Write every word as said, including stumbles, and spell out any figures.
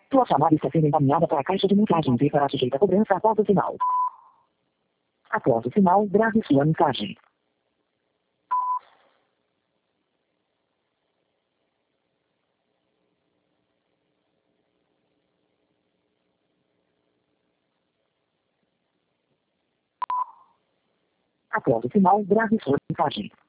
Tua chamada está sendo encaminhada para a caixa de mensagens e será sujeita a cobrança após o sinal. Após o sinal, grave sua mensagem. Após o sinal, grave sua mensagem.